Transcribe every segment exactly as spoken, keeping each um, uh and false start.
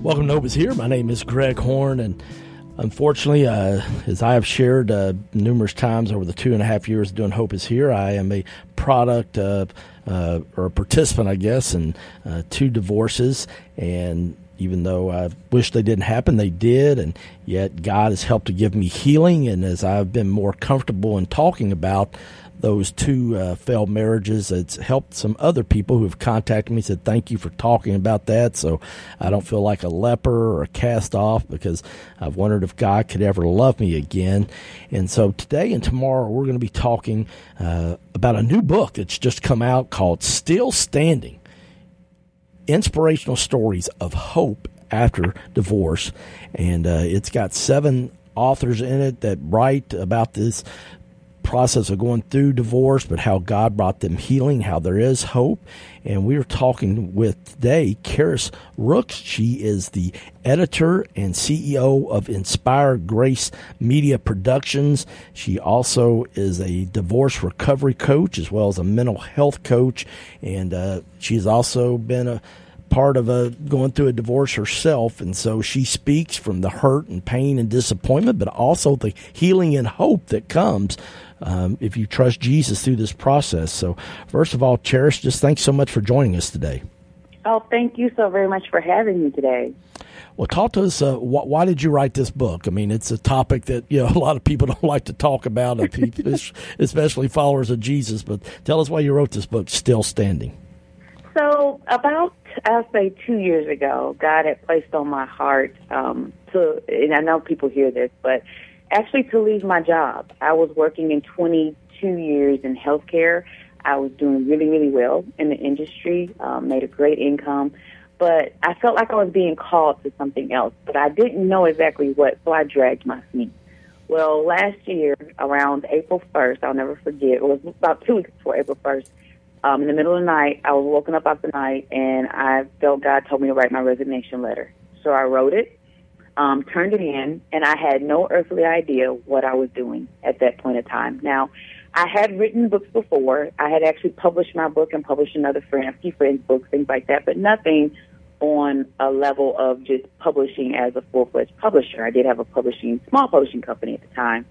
Welcome to Hope is Here. My name is Greg Horn, and unfortunately, uh, as I have shared uh, numerous times over the two and a half years doing Hope is Here, I am a product uh, uh, or a participant, I guess, in uh, two divorces. And even though I wish they didn't happen, they did. And yet God has helped to give me healing. And as I've been more comfortable in talking about those two uh, failed marriages, it's helped some other people who have contacted me, said thank you for talking about that, so I don't feel like a leper or a cast off, because I've wondered if God could ever love me again. And so today and tomorrow we're going to be talking uh, about a new book that's just come out called Still Standing, Inspirational Stories of Hope After Divorce. And uh, it's got seven authors in it that write about this process of going through divorce, but how God brought them healing, how there is hope. And we are talking with today Karis Rooks. She is the editor and C E O of Inspired Grace Media Productions. She also is a divorce recovery coach as well as a mental health coach, and uh, she's also been a part of a going through a divorce herself, and so she speaks from the hurt and pain and disappointment, but also the healing and hope that comes um, if you trust Jesus through this process. So first of all, Karis, just thanks so much for joining us today. Oh, thank you so very much for having me today. Well, talk to us. Uh, wh- why did you write this book? I mean, it's a topic that you know a lot of people don't like to talk about, especially followers of Jesus. But tell us why you wrote this book, Still Standing. So about, I'll say two years ago, God had placed on my heart um, to, and I know people hear this, but actually to leave my job. I was working in twenty-two years in healthcare. I was doing really, really well in the industry, um, made a great income, but I felt like I was being called to something else, but I didn't know exactly what, so I dragged my feet. Well, last year, around April first, I'll never forget, it was about two weeks before April first, Um, in the middle of the night, I was woken up out the night, and I felt God told me to write my resignation letter. So I wrote it, um, turned it in, and I had no earthly idea what I was doing at that point in time. Now, I had written books before. I had actually published my book and published another friend, a few friends' books, things like that, but nothing on a level of just publishing as a full-fledged publisher. I did have a publishing, small publishing company at the time.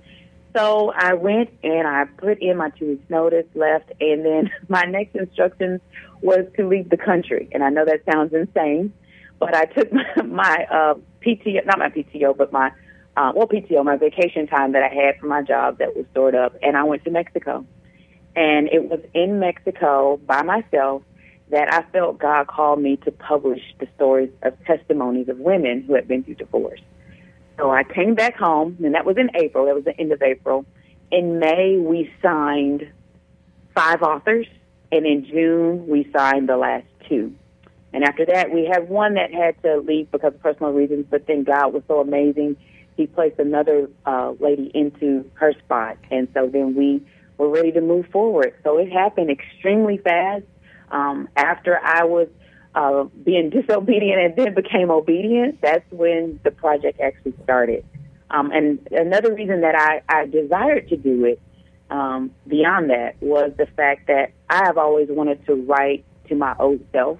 So I went and I put in my two weeks notice, left, and then my next instructions was to leave the country. And I know that sounds insane, but I took my, my uh, P T O, not my P T O, but my, uh, well, P T O, my vacation time that I had from my job that was stored up, and I went to Mexico. And it was in Mexico by myself that I felt God called me to publish the stories of testimonies of women who had been through divorce. So I came back home, and that was in April. That was the end of April. In May, we signed five authors, and in June, we signed the last two. And after that, we had one that had to leave because of personal reasons, but then God was so amazing, He placed another uh, lady into her spot. And so then we were ready to move forward. So it happened extremely fast. Um, after I was Uh, being disobedient and then became obedient, that's when the project actually started. Um, and another reason that I, I desired to do it um, beyond that was the fact that I have always wanted to write to my old self.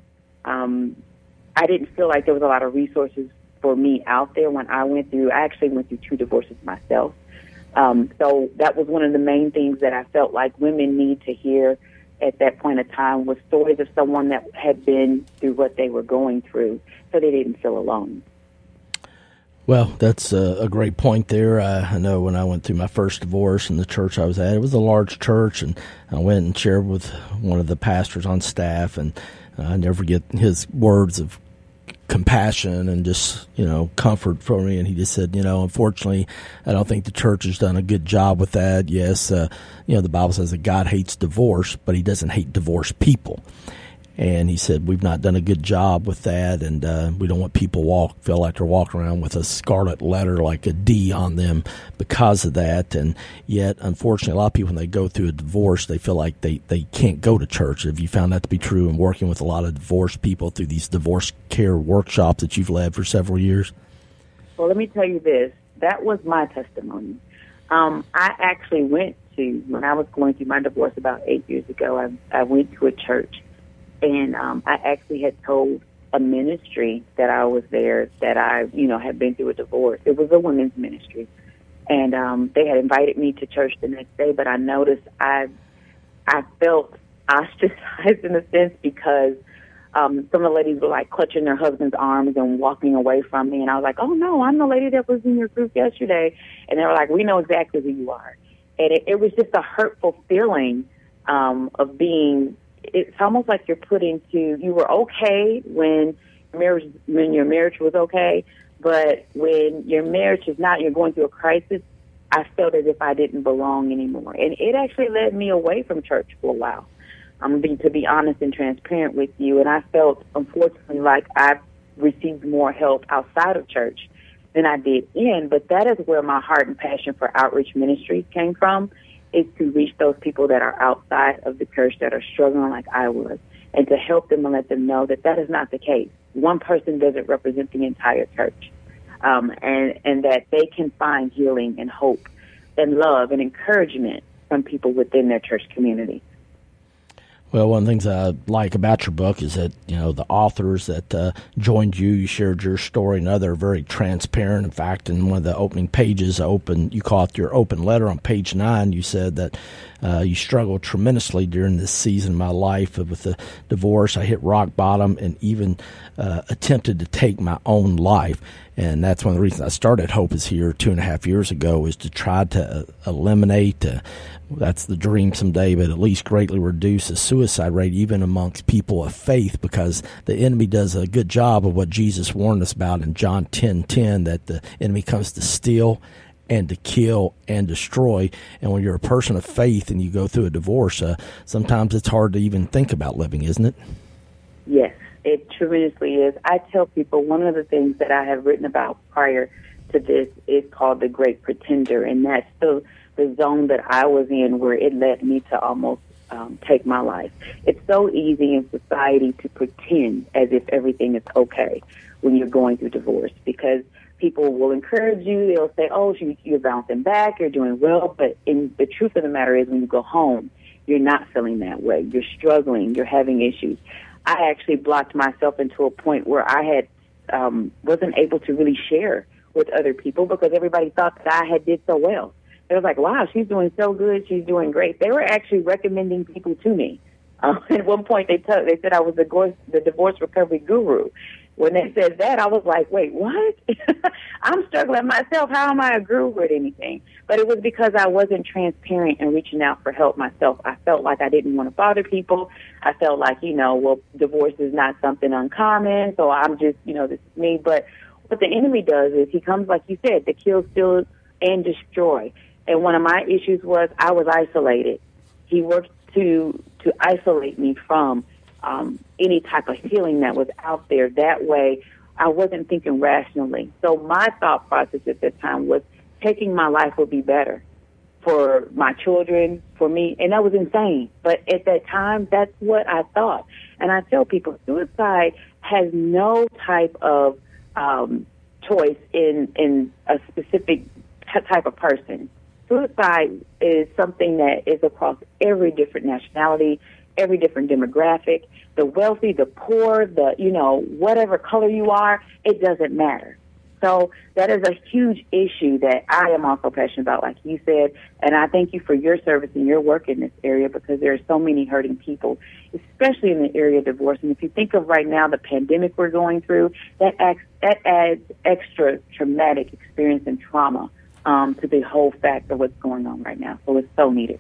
Um, I didn't feel like there was a lot of resources for me out there when I went through, I actually went through two divorces myself. Um, so that was one of the main things that I felt like women need to hear at that point in time, was stories of someone that had been through what they were going through, so they didn't feel alone. Well, that's a, a great point there. I, I know when I went through my first divorce in the church I was at, it was a large church, and I went and shared with one of the pastors on staff, and I never forget his words of compassion and just, you know, comfort for me. And he just said, you know, unfortunately, I don't think the church has done a good job with that. Yes, uh, you know, the Bible says that God hates divorce, but He doesn't hate divorced people. And he said, we've not done a good job with that, and uh, we don't want people walk feel like they're walking around with a scarlet letter, like a D on them because of that. And yet, unfortunately, a lot of people, when they go through a divorce, they feel like they, they can't go to church. Have you found that to be true in working with a lot of divorced people through these divorce care workshops that you've led for several years? Well, let me tell you this. That was my testimony. Um, I actually went to, when I was going through my divorce about eight years ago, I, I went to a church. And um, I actually had told a ministry that I was there that I, you know, had been through a divorce. It was a women's ministry. And um, they had invited me to church the next day, but I noticed I I felt ostracized in a sense because um, some of the ladies were like clutching their husband's arms and walking away from me. And I was like, oh, no, I'm the lady that was in your group yesterday. And they were like, we know exactly who you are. And it, it was just a hurtful feeling um, of being, it's almost like you're put into, you were okay when marriage, when your marriage was okay, but when your marriage is not, you're going through a crisis, I felt as if I didn't belong anymore. And it actually led me away from church for a while. I'm being, to be honest and transparent with you, and I felt, unfortunately, like I received more help outside of church than I did in, but that is where my heart and passion for outreach ministry came from, is to reach those people that are outside of the church that are struggling like I was, and to help them and let them know that that is not the case. One person doesn't represent the entire church, um, and, and that they can find healing and hope and love and encouragement from people within their church community. Well, one of the things I like about your book is that, you know, the authors that uh, joined you, you shared your story, and others are very transparent. In fact, in one of the opening pages, open you call it your open letter on page nine, you said that uh, you struggled tremendously during this season of my life with the divorce. I hit rock bottom and even uh, attempted to take my own life. And that's one of the reasons I started Hope is Here two and a half years ago, is to try to uh, eliminate, uh, that's the dream someday, but at least greatly reduce the suicide rate even amongst people of faith, because the enemy does a good job of what Jesus warned us about in John ten ten, that the enemy comes to steal and to kill and destroy. And when you're a person of faith and you go through a divorce, uh, sometimes it's hard to even think about living, isn't it? Yes. It tremendously is. I tell people one of the things that I have written about prior to this is called the Great Pretender, and that's the, the zone that I was in where it led me to almost um, take my life. It's so easy in society to pretend as if everything is okay when you're going through divorce, because people will encourage you. They'll say, oh, you're bouncing back, you're doing well, but in, the truth of the matter is when you go home, you're not feeling that way. You're struggling. You're having issues. I actually blocked myself into a point where I had um, wasn't able to really share with other people because everybody thought that I had did so well. They was like, wow, she's doing so good. She's doing great. They were actually recommending people to me. Um, at one point, they, t- they said I was the, go- the divorce recovery guru. When they said that, I was like, wait, what? I'm struggling myself. How am I a guru with anything? But it was because I wasn't transparent and reaching out for help myself. I felt like I didn't want to bother people. I felt like, you know, well, divorce is not something uncommon, so I'm just, you know, this is me. But what the enemy does is he comes, like you said, to kill, steal, and destroy. And one of my issues was I was isolated. He worked to to isolate me from Um, any type of healing that was out there. That way, I wasn't thinking rationally. So my thought process at that time was taking my life would be better for my children, for me, and that was insane. But at that time, that's what I thought. And I tell people, suicide has no type of um, choice in, in a specific t- type of person. Suicide is something that is across every different nationality, every different demographic, the wealthy, the poor, the, you know, whatever color you are, it doesn't matter. So that is a huge issue that I am also passionate about, like you said, and I thank you for your service and your work in this area, because there are so many hurting people, especially in the area of divorce. And if you think of right now the pandemic we're going through, that acts, that adds extra traumatic experience and trauma um, to the whole fact of what's going on right now. So it's so needed.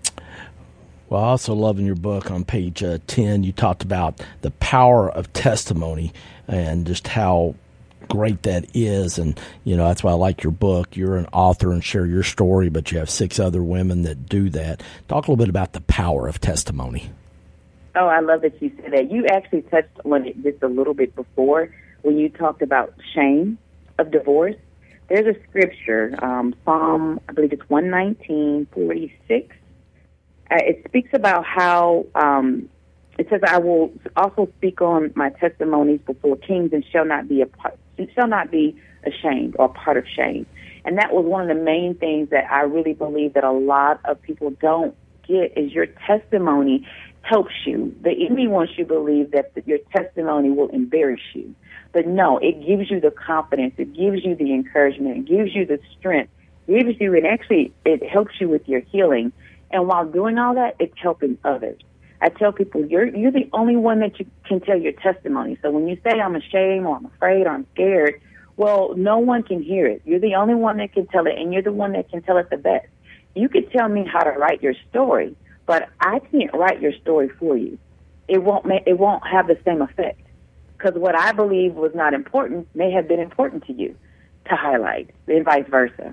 Well, I also love in your book on page uh, ten, you talked about the power of testimony and just how great that is. And, you know, that's why I like your book. You're an author and share your story, but you have six other women that do that. Talk a little bit about the power of testimony. Oh, I love that you said that. You actually touched on it just a little bit before when you talked about shame of divorce. There's a scripture, um, Psalm, I believe it's one nineteen, forty-six. Uh, it speaks about how um, it says, "I will also speak on my testimonies before kings, and shall not be a part, shall not be ashamed or part of shame." And that was one of the main things that I really believe that a lot of people don't get is your testimony helps you. The enemy wants you to believe that your testimony will embarrass you. But no, it gives you the confidence. It gives you the encouragement. It gives you the strength. It gives you, and actually, it helps you with your healing. And while doing all that, it's helping others. I tell people, you're you're the only one that you can tell your testimony. So when you say, I'm ashamed or I'm afraid or I'm scared, well, no one can hear it. You're the only one that can tell it, and you're the one that can tell it the best. You could tell me how to write your story, but I can't write your story for you. It won't ma- it won't have the same effect, because what I believe was not important may have been important to you to highlight, and vice versa.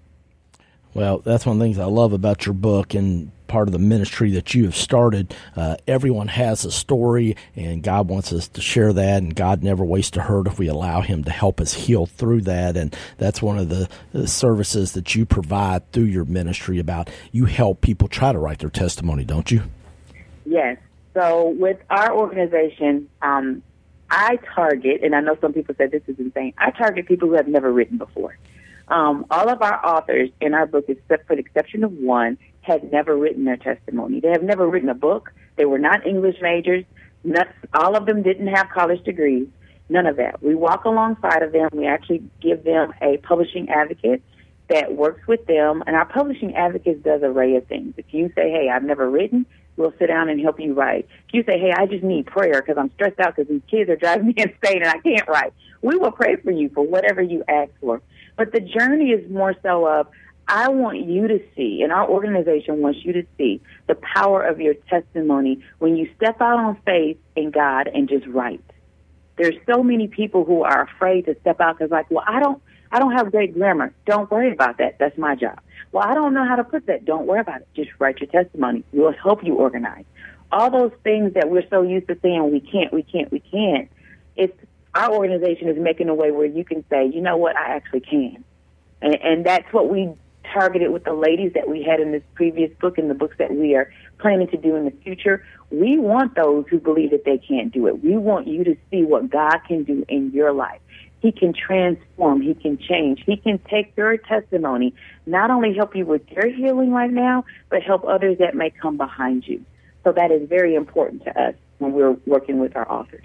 Well, that's one of the things I love about your book and part of the ministry that you have started. Uh, everyone has a story, and God wants us to share that, and God never wastes a hurt if we allow him to help us heal through that. And that's one of the, the services that you provide through your ministry about you help people try to write their testimony, don't you? Yes. So with our organization, um, I target, and I know some people say this is insane, I target people who have never written before. Um, all of our authors in our book, except for the exception of one, had never written their testimony. They have never written a book. They were not English majors. Not, all of them didn't have college degrees. None of that. We walk alongside of them. We actually give them a publishing advocate that works with them. And our publishing advocate does an array of things. If you say, hey, I've never written, we'll sit down and help you write. If you say, hey, I just need prayer because I'm stressed out because these kids are driving me insane and I can't write, we will pray for you for whatever you ask for. But the journey is more so of, I want you to see, and our organization wants you to see, the power of your testimony when you step out on faith in God and just write. There's so many people who are afraid to step out because, like, well, I don't, I don't have great grammar. Don't worry about that. That's my job. Well, I don't know how to put that. Don't worry about it. Just write your testimony. We'll help you organize. All those things that we're so used to saying we can't, we can't, we can't. It's our organization is making a way where you can say, you know what, I actually can. And, and that's what we targeted with the ladies that we had in this previous book and the books that we are planning to do in the future. We want those who believe that they can't do it. We want you to see what God can do in your life. He can transform. He can change. He can take your testimony, not only help you with your healing right now, but help others that may come behind you. So that is very important to us when we're working with our authors.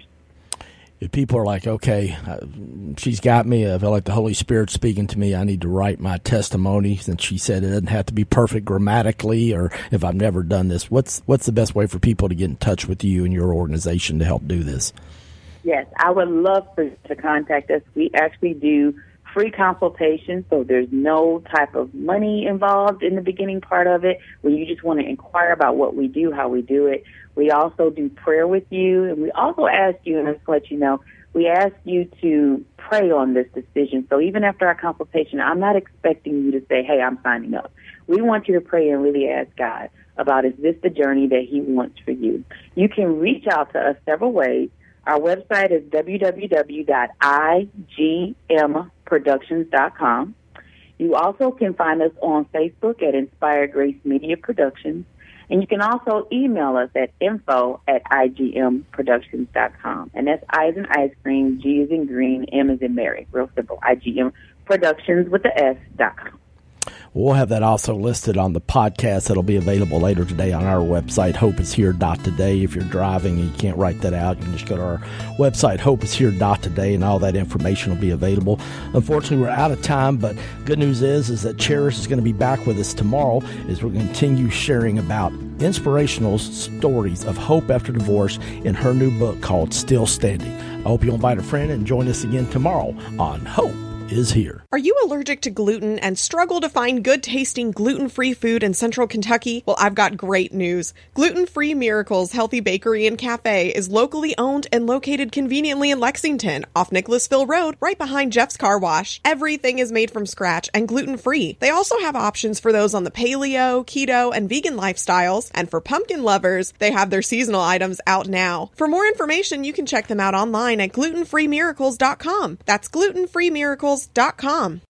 If people are like, okay, uh, she's got me, I feel like the Holy Spirit's speaking to me, I need to write my testimony, since she said it doesn't have to be perfect grammatically, or if I've never done this, what's what's the best way for people to get in touch with you and your organization to help do this? Yes, I would love for you to contact us. We actually do free consultation, so there's no type of money involved in the beginning part of it, where you just want to inquire about what we do, how we do it. We also do prayer with you, and we also ask you, and just to let you know, we ask you to pray on this decision. So even after our consultation, I'm not expecting you to say, hey, I'm signing up. We want you to pray and really ask God about, is this the journey that he wants for you? You can reach out to us several ways. Our website is w w w dot i g m productions dot com. You also can find us on Facebook at Inspired Grace Media Productions. And you can also email us at info at i g m productions dot com. And that's I as in ice cream, G as in green, M as in Mary. Real simple. I G M Productions with the S dot com. We'll have that also listed on the podcast that'll be available later today on our website, hope is here dot today. If you're driving and you can't write that out, you can just go to our website, hope is here dot today, and all that information will be available. Unfortunately, we're out of time, but good news is, is that Cherish is going to be back with us tomorrow as we continue sharing about inspirational stories of hope after divorce in her new book called Still Standing. I hope you'll invite a friend and join us again tomorrow on Hope is Here. Are you allergic to gluten and struggle to find good-tasting gluten-free food in Central Kentucky? Well, I've got great news. Gluten-Free Miracles Healthy Bakery and Cafe is locally owned and located conveniently in Lexington, off Nicholasville Road, right behind Jeff's Car Wash. Everything is made from scratch and gluten-free. They also have options for those on the paleo, keto, and vegan lifestyles. And for pumpkin lovers, they have their seasonal items out now. For more information, you can check them out online at gluten free miracles dot com. That's gluten free miracles dot com.